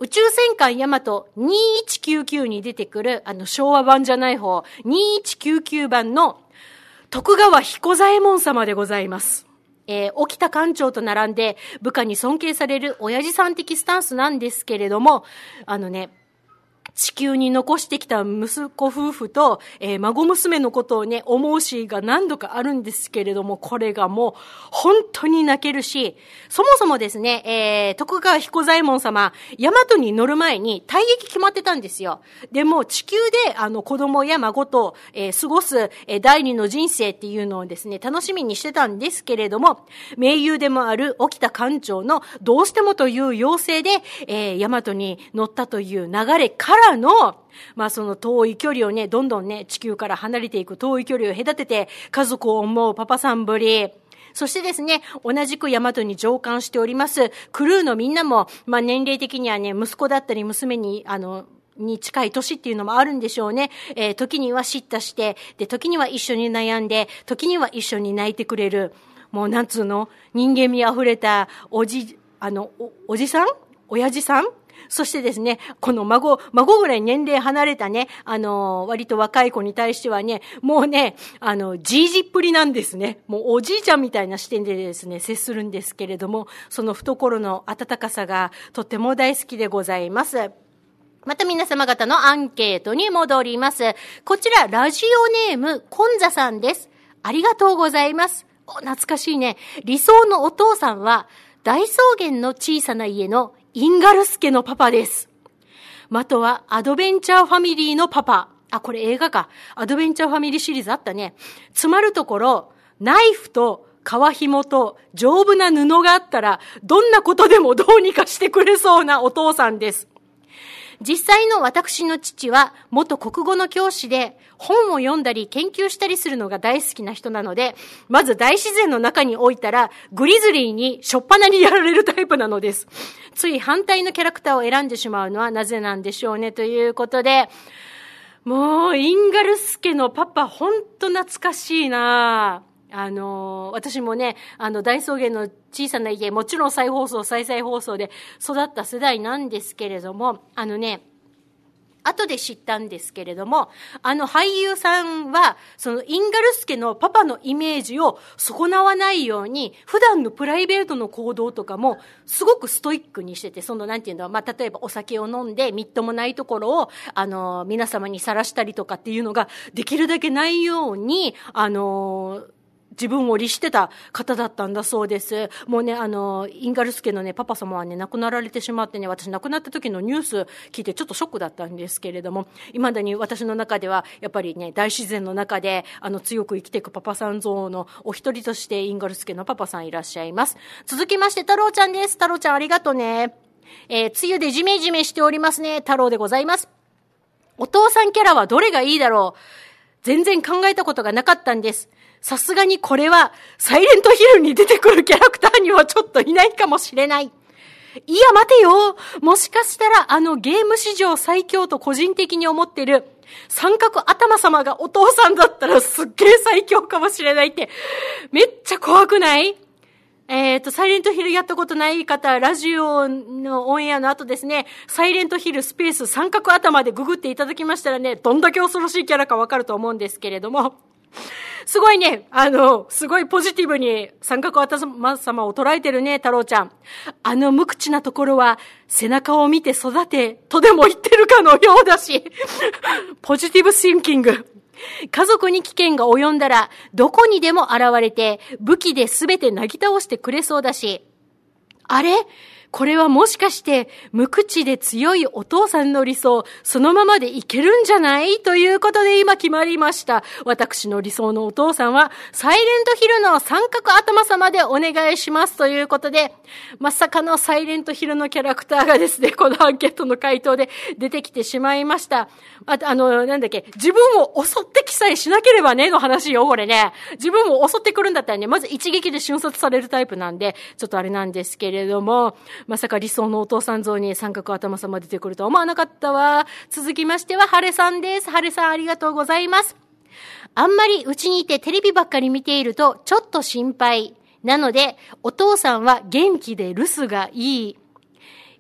宇宙戦艦ヤマト2199に出てくる、昭和版じゃない方、2199番の徳川彦左衛門様でございます。沖田艦長と並んで部下に尊敬される親父さん的スタンスなんですけれども、地球に残してきた息子夫婦と、孫娘のことをね、思うシーンが何度かあるんですけれども、これがもう本当に泣けるし、そもそもですね、徳川彦左衛門様、大和に乗る前に退役決まってたんですよ。でも地球で子供や孫と、過ごす、第二の人生っていうのをですね、楽しみにしてたんですけれども、盟友でもある沖田艦長のどうしてもという要請で、大和に乗ったという流れからの、その遠い距離をね、どんどんね、地球から離れていく遠い距離を隔てて、家族を思うパパさんぶり。そしてですね、同じく大和に乗艦しております、クルーのみんなも、年齢的にはね、息子だったり娘に、に近い年っていうのもあるんでしょうね。時には叱咤して、で、時には一緒に悩んで、時には一緒に泣いてくれる。もうなんつうの、人間味あふれた、おじさん？親父さん？そしてですね、この孫ぐらい年齢離れたね、割と若い子に対してはね、もうね、じいじっぷりなんですね。もうおじいちゃんみたいな視点でですね、接するんですけれども、その懐の温かさがとても大好きでございます。また皆様方のアンケートに戻ります。こちら、ラジオネーム、コンザさんです。ありがとうございます。懐かしいね。理想のお父さんは、大草原の小さな家のインガルスケのパパです。またはアドベンチャーファミリーのパパ。これ映画か。アドベンチャーファミリーシリーズあったね。つまるところ、ナイフと革紐と丈夫な布があったら、どんなことでもどうにかしてくれそうなお父さんです。実際の私の父は元国語の教師で本を読んだり研究したりするのが大好きな人なので、まず大自然の中に置いたらグリズリーにしょっぱなにやられるタイプなのです。つい反対のキャラクターを選んでしまうのはなぜなんでしょうねということで、もうインガルスケのパパほんと懐かしいな。私もね、大草原の小さな家、もちろん再放送で育った世代なんですけれども、後で知ったんですけれども、俳優さんは、そのインガルスケのパパのイメージを損なわないように、普段のプライベートの行動とかも、すごくストイックにしてて、なんていうの、例えばお酒を飲んで、みっともないところを、皆様にさらしたりとかっていうのが、できるだけないように、自分を律してた方だったんだそうです。もうね、インガルスケのね、パパ様はね、亡くなられてしまってね、私亡くなった時のニュース聞いてちょっとショックだったんですけれども、未だに私の中では、やっぱりね、大自然の中で、強く生きていくパパさん像のお一人として、インガルスケのパパさんいらっしゃいます。続きまして、太郎ちゃんです。太郎ちゃんありがとうね。梅雨でジメジメしておりますね。太郎でございます。お父さんキャラはどれがいいだろう。全然考えたことがなかったんです。さすがにこれはサイレントヒルに出てくるキャラクターにはちょっといないかもしれない。いや待てよ、もしかしたらゲーム史上最強と個人的に思ってる三角頭様がお父さんだったらすっげえ最強かもしれないってめっちゃ怖くない？サイレントヒルやったことない方、ラジオのオンエアの後ですね、サイレントヒルスペース三角頭でググっていただきましたらね、どんだけ恐ろしいキャラかわかると思うんですけれども、すごいね、すごいポジティブに三角頭様を捉えてるね、太郎ちゃん。無口なところは背中を見て育てとでも言ってるかのようだし、ポジティブシンキング。家族に危険が及んだらどこにでも現れて武器で全てなぎ倒してくれそうだし、あれ？これはもしかして無口で強いお父さんの理想そのままでいけるんじゃないということで今決まりました。私の理想のお父さんはサイレントヒルの三角頭様でお願いしますということで、まさかのサイレントヒルのキャラクターがですね、このアンケートの回答で出てきてしまいました。自分を襲ってきさえしなければねの話よ、これね。自分を襲ってくるんだったらね、まず一撃で瞬殺されるタイプなんで、ちょっとあれなんですけれども、まさか理想のお父さん像に三角頭様出てくるとは思わなかったわ。続きましては、ハレさんです。ハレさんありがとうございます。あんまりうちにいてテレビばっかり見ているとちょっと心配。なので、お父さんは元気で留守がいい。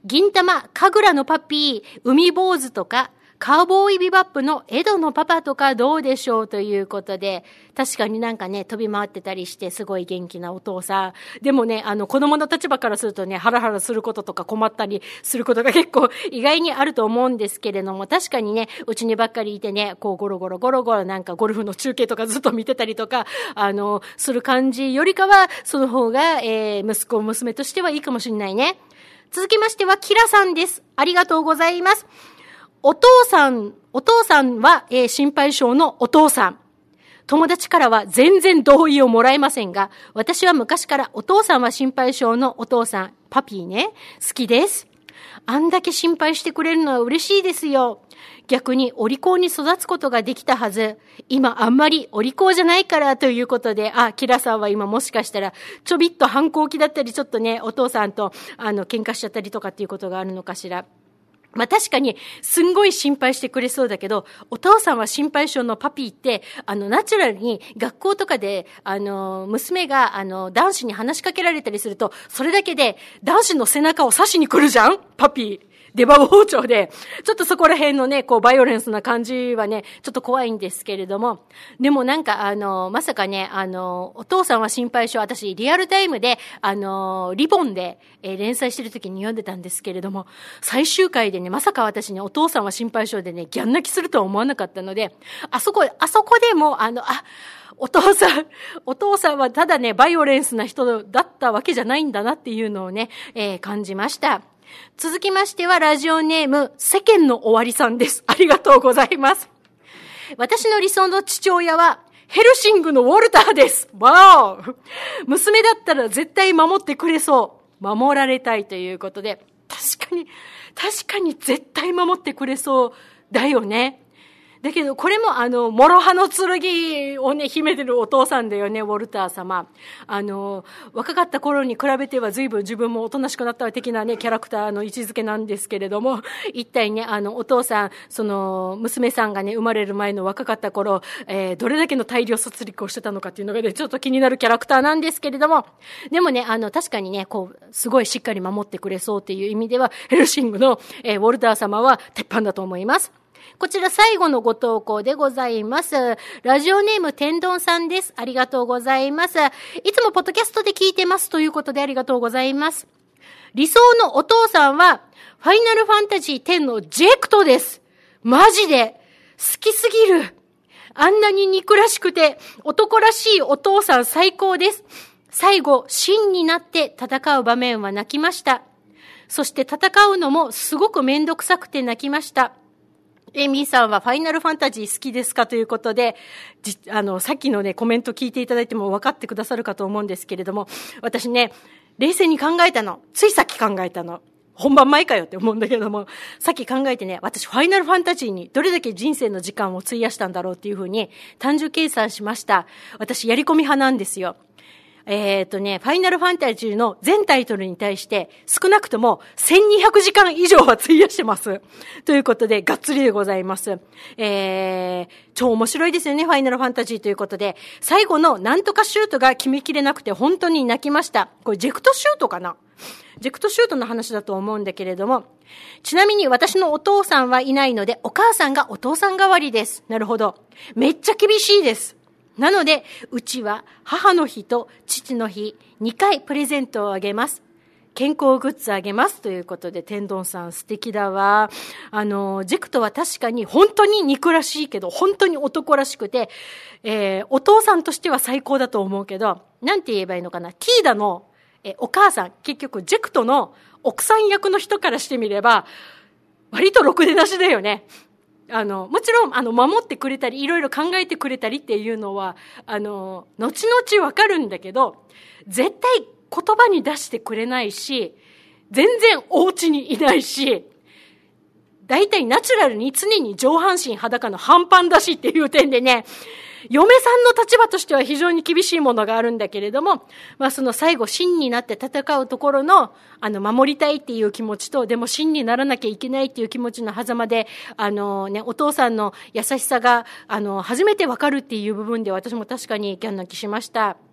銀玉、神楽のパピー、海坊主とか、カウボーイビバップのエドのパパとかどうでしょうということで、確かになんかね、飛び回ってたりしてすごい元気なお父さん。でもね、子供の立場からするとね、ハラハラすることとか困ったりすることが結構意外にあると思うんですけれども、確かにね、うちにばっかりいてね、こうゴロゴロなんかゴルフの中継とかずっと見てたりとか、する感じよりかは、その方が、息子、娘としてはいいかもしれないね。続きましては、キラさんです。ありがとうございます。お父さんは、心配性のお父さん。友達からは全然同意をもらえませんが、私は昔からお父さんは心配性のお父さん、パピーね、好きです。あんだけ心配してくれるのは嬉しいですよ。逆にお利口に育つことができたはず。今あんまりお利口じゃないからということで、キラさんは今もしかしたらちょびっと反抗期だったり、ちょっとね、お父さんと喧嘩しちゃったりとかっていうことがあるのかしら。まあ確かにすんごい心配してくれそうだけど、お父さんは心配性のパピーってナチュラルに学校とかで娘が男子に話しかけられたりすると、それだけで男子の背中を刺しに来るじゃん、パピー。出刃包丁で、ちょっとそこら辺のね、こう、バイオレンスな感じはね、ちょっと怖いんですけれども、でもなんか、まさかね、お父さんは心配性、私、リアルタイムで、リボンで、連載してる時に読んでたんですけれども、最終回でね、まさか私ね、お父さんは心配性でね、ギャン泣きするとは思わなかったので、あそこでも、お父さんはただね、バイオレンスな人だったわけじゃないんだなっていうのをね、感じました。続きましてはラジオネーム世間の終わりさんです。ありがとうございます。私の理想の父親はヘルシングのウォルターです。わー、娘だったら絶対守ってくれそう。守られたいということで、確かに絶対守ってくれそうだよね。だけど、これも諸刃の剣をね、秘めてるお父さんだよね、ウォルター様。若かった頃に比べては随分自分もおとなしくなった的なね、キャラクターの位置づけなんですけれども、一体ね、お父さん、娘さんがね、生まれる前の若かった頃、どれだけの大量殺戮をしてたのかっていうのがね、ちょっと気になるキャラクターなんですけれども、でもね、確かにね、こう、すごいしっかり守ってくれそうっていう意味では、ヘルシングの、ウォルター様は鉄板だと思います。こちら最後のご投稿でございます。ラジオネーム天丼さんです。ありがとうございます。いつもポッドキャストで聞いてますということでありがとうございます。理想のお父さんはファイナルファンタジー10のジェクトです。マジで好きすぎる。あんなに憎らしくて男らしいお父さん最高です。最後芯になって戦う場面は泣きました。そして戦うのもすごくめんどくさくて泣きました。エミーさんはファイナルファンタジー好きですかということで、さっきのね、コメント聞いていただいても分かってくださるかと思うんですけれども、私ね、冷静に考えたの。ついさっき考えたの。本番前かよって思うんだけども、さっき考えてね、私ファイナルファンタジーにどれだけ人生の時間を費やしたんだろうっていうふうに単純計算しました。私やり込み派なんですよ。ファイナルファンタジーの全タイトルに対して少なくとも1200時間以上は費やしてます。ということで、がっつりでございます。超面白いですよね、ファイナルファンタジーということで、最後のなんとかシュートが決めきれなくて本当に泣きました。これジェクトシュートかな？ジェクトシュートの話だと思うんだけれども、ちなみに私のお父さんはいないので、お母さんがお父さん代わりです。なるほど。めっちゃ厳しいです。なので、うちは母の日と父の日2回プレゼントをあげます。健康グッズあげますということで、天丼さん素敵だわ。ジェクトは確かに本当に憎らしいけど、本当に男らしくて、お父さんとしては最高だと思うけど、なんて言えばいいのかな。ティーダの、お母さん、結局ジェクトの奥さん役の人からしてみれば、割とろくでなしだよね。もちろん、守ってくれたり、いろいろ考えてくれたりっていうのは、後々わかるんだけど、絶対言葉に出してくれないし、全然お家にいないし、大体ナチュラルに常に上半身裸の半パンだしっていう点でね、嫁さんの立場としては非常に厳しいものがあるんだけれども、まあその最後芯になって戦うところの、守りたいっていう気持ちと、でも芯にならなきゃいけないっていう気持ちの狭間で、お父さんの優しさが、初めてわかるっていう部分で私も確かにギャン泣きしました。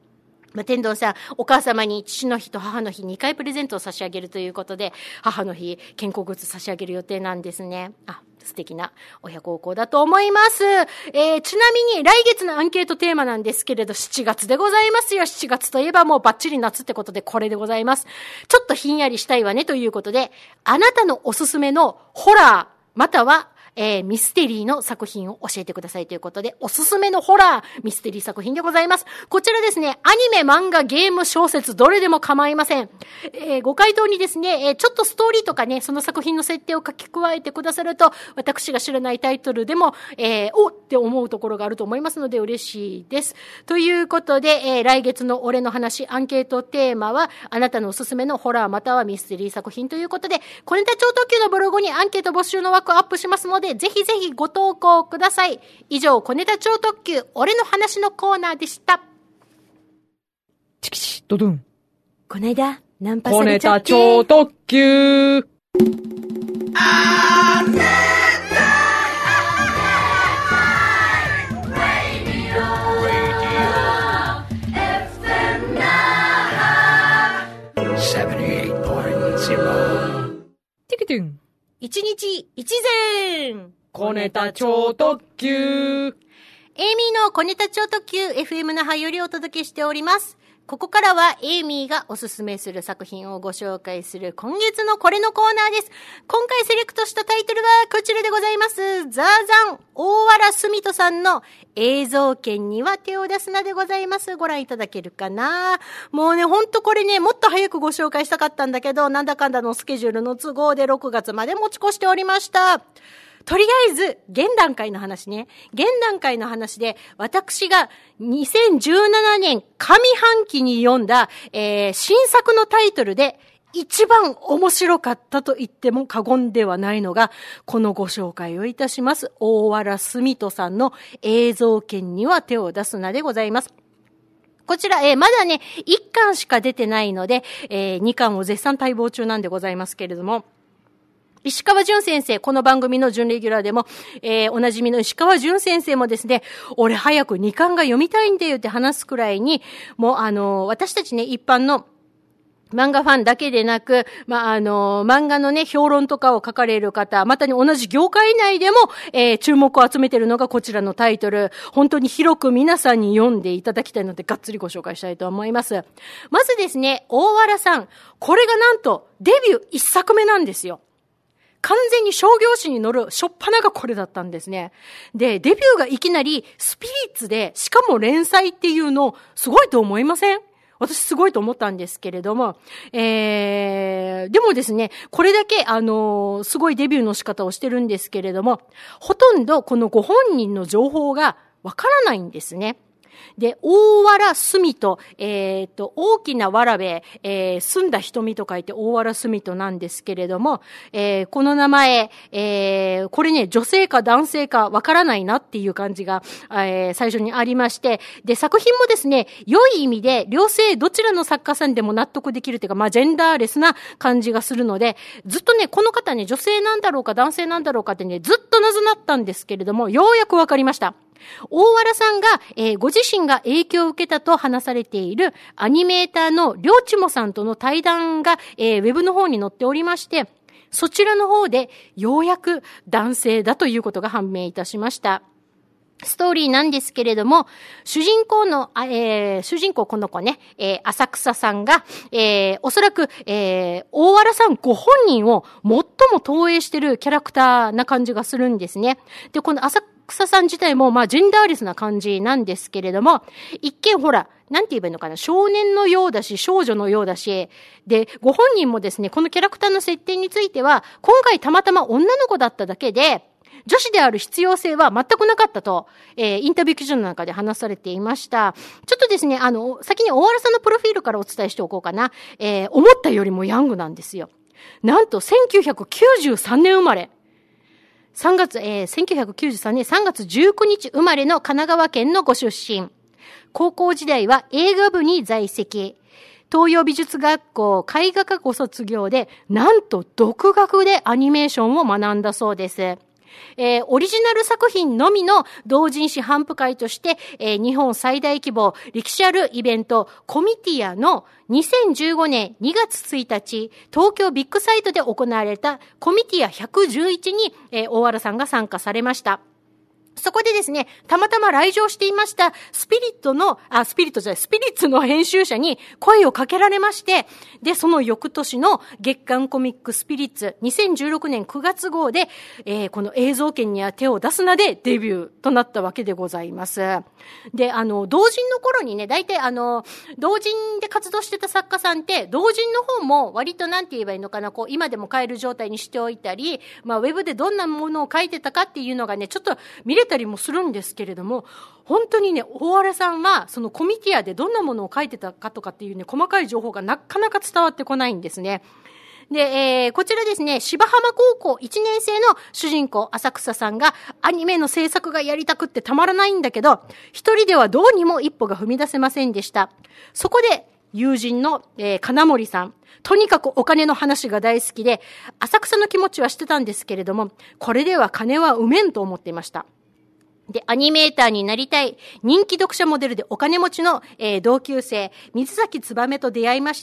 天童さん、お母様に父の日と母の日2回プレゼントを差し上げるということで、母の日健康グッズ差し上げる予定なんですね。素敵な親孝行だと思います。ちなみに来月のアンケートテーマなんですけれど、7月でございますよ。7月といえばもうバッチリ夏ってことでこれでございます。ちょっとひんやりしたいわねということで、あなたのおすすめのホラー、またはミステリーの作品を教えてくださいということで、おすすめのホラー、ミステリー作品でございます。こちらですね、アニメ、漫画、ゲーム、小説、どれでも構いません。ご回答にですね、ちょっとストーリーとかね、その作品の設定を書き加えてくださると、私が知らないタイトルでも、おって思うところがあると思いますので嬉しいです。ということで、来月の俺の話、アンケートテーマは、あなたのおすすめのホラーまたはミステリー作品ということで、小ネタ超特急のブログにアンケート募集の枠をアップしますので、ぜひぜひご投稿ください。以上、小ネタ超特急、俺の話のコーナーでした。 チキチドドン。 こないだ、ナンパされちゃって。 小ネタ超特急。チキチン。 一日一善。 小ネタ超特急。 エイミーの小ネタ超特急 FM 那覇よりお届けしております。ここからはエイミーがおすすめする作品をご紹介する今月のこれのコーナーです。今回セレクトしたタイトルはこちらでございます。ザーザン大原澄人さんの映像権には手を出すなでございます。ご覧いただけるかな。もうね、ほんとこれね、もっと早くご紹介したかったんだけど、なんだかんだのスケジュールの都合で6月まで持ち越しておりました。とりあえず、現段階の話ね。現段階の話で、私が2017年上半期に読んだ、新作のタイトルで、一番面白かったと言っても過言ではないのが、このご紹介をいたします。大原澄人さんの映像権には手を出すなでございます。こちら、まだね、1巻しか出てないので、2巻を絶賛待望中なんでございますけれども、石川淳先生、この番組の準レギュラーでも、おなじみの石川淳先生もですね、俺早く2巻が読みたいんだよって話すくらいに、もう私たちね、一般の漫画ファンだけでなく、漫画のね、評論とかを書かれる方、またに同じ業界内でも、注目を集めているのがこちらのタイトル。本当に広く皆さんに読んでいただきたいので、がっつりご紹介したいと思います。まずですね、大原さん、これがなんと、デビュー1作目なんですよ。完全に商業誌に載る初っ端がこれだったんですね。で、デビューがいきなりスピリッツで、しかも連載っていうの、すごいと思いません？私すごいと思ったんですけれども、でもですね、これだけすごいデビューの仕方をしてるんですけれども、ほとんどこのご本人の情報がわからないんですね。で、大原澄人、大きなわらべ、澄んだ瞳と書いて大原澄人なんですけれども、この名前、これね、女性か男性かわからないなっていう感じが、最初にありまして、で、作品もですね、良い意味で、両性どちらの作家さんでも納得できるというか、ジェンダーレスな感じがするので、ずっとね、この方ね、女性なんだろうか男性なんだろうかってね、ずっと謎だったんですけれども、ようやくわかりました。大原さんが、ご自身が影響を受けたと話されているアニメーターのりょうちもさんとの対談が、ウェブの方に載っておりまして、そちらの方でようやく男性だということが判明いたしました。ストーリーなんですけれども、主人公この子ね、浅草さんが、おそらく、大原さんご本人を最も投影しているキャラクターな感じがするんですね。で、この浅草さん自体も、ジェンダーレスな感じなんですけれども、一見ほら、なんて言えばいいのかな、少年のようだし、少女のようだし、で、ご本人もですね、このキャラクターの設定については、今回たまたま女の子だっただけで、女子である必要性は全くなかったと、インタビュー記事の中で話されていました。ちょっとですね、先に大原さんのプロフィールからお伝えしておこうかな。思ったよりもヤングなんですよ。なんと1993年生まれ。1993年3月19日生まれの神奈川県のご出身。高校時代は映画部に在籍。東洋美術学校絵画科ご卒業で、なんと独学でアニメーションを学んだそうです。 オリジナル作品のみの同人誌頒布会として、日本最大規模歴史あるイベントコミティアの2015年2月1日東京ビッグサイトで行われたコミティア111に、大原さんが参加されました。そこでですね、たまたま来場していましたスピリッツの編集者に声をかけられまして、で、その翌年の月刊コミックスピリッツ2016年9月号で、この映像権には手を出すなでデビューとなったわけでございます。で、同人の頃にね、大体同人で活動してた作家さんって、同人の方も割となんて言えばいいのかな、こう、今でも買える状態にしておいたり、ウェブでどんなものを書いてたかっていうのがね、ちょっと見れたりもするんですけれども、本当にね、大原さんはそのコミティアでどんなものを書いてたかとかっていうね、細かい情報がなかなか伝わってこないんですね。で、こちらですね、芝浜高校1年生の主人公浅草さんがアニメの制作がやりたくってたまらないんだけど、一人ではどうにも一歩が踏み出せませんでした。そこで友人の、金森さん、とにかくお金の話が大好きで、浅草の気持ちはしてたんですけれども、これでは金は埋めんと思っていました。で、アニメーターになりたい人気読者モデルでお金持ちの、同級生、水崎つばめと出会いまして、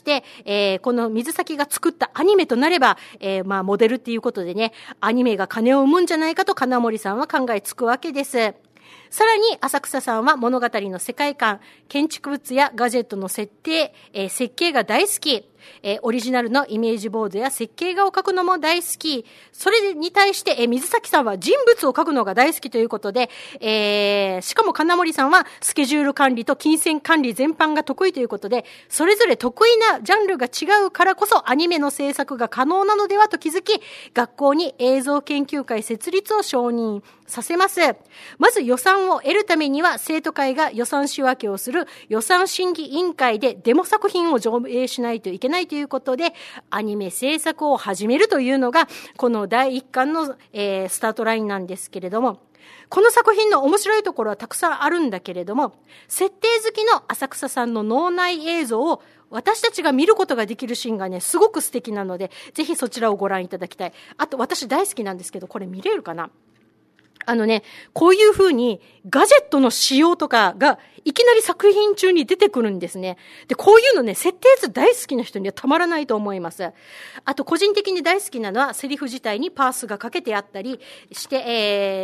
この水崎が作ったアニメとなれば、モデルっていうことでね、アニメが金を生むんじゃないかと金森さんは考えつくわけです。さらに浅草さんは物語の世界観、建築物やガジェットの設定、設計が大好き。オリジナルのイメージボードや設計画を描くのも大好き。それに対して、水崎さんは人物を描くのが大好きということで、しかも金森さんはスケジュール管理と金銭管理全般が得意ということで、それぞれ得意なジャンルが違うからこそアニメの制作が可能なのではと気づき、学校に映像研究会設立を承認させます。まず予算を得るためには生徒会が予算仕分けをする予算審議委員会でデモ作品を上映しないといけないということで、アニメ制作を始めるというのがこの第1巻の、スタートラインなんですけれども、この作品の面白いところはたくさんあるんだけれども、設定好きの浅草さんの脳内映像を私たちが見ることができるシーンがね、すごく素敵なので、ぜひそちらをご覧いただきたい。あと私大好きなんですけど、これ見れるかな？こういう風にガジェットの仕様とかがいきなり作品中に出てくるんですね。で、こういうのね、設定図大好きな人にはたまらないと思います。あと個人的に大好きなのはセリフ自体にパースがかけてあったりして、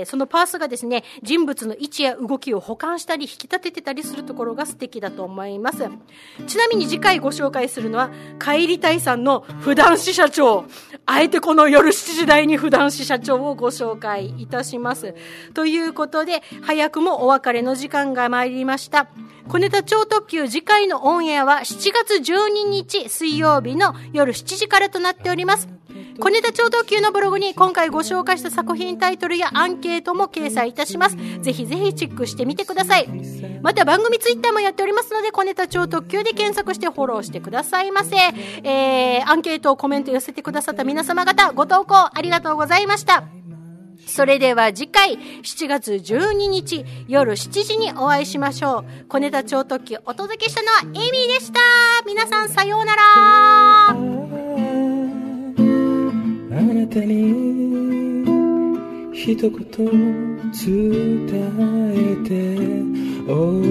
そのパースがですね、人物の位置や動きを補完したり引き立ててたりするところが素敵だと思います。ちなみに次回ご紹介するのは帰りたいさんの普段支社長。あえてこの夜7時台に普段支社長をご紹介いたします。ということで、早くもお別れの時間が参りました。小ネタ超特急次回のオンエアは7月12日水曜日の夜7時からとなっております。小ネタ超特急のブログに今回ご紹介した作品タイトルやアンケートも掲載いたします。ぜひぜひチェックしてみてください。また番組ツイッターもやっておりますので、小ネタ超特急で検索してフォローしてくださいませ。アンケート、コメント寄せてくださった皆様方、ご投稿ありがとうございました。それでは次回7月12日夜7時にお会いしましょう。小ネタ超特急お届けしたのはエミーでした。皆さんさようなら。 あなたに一言伝えて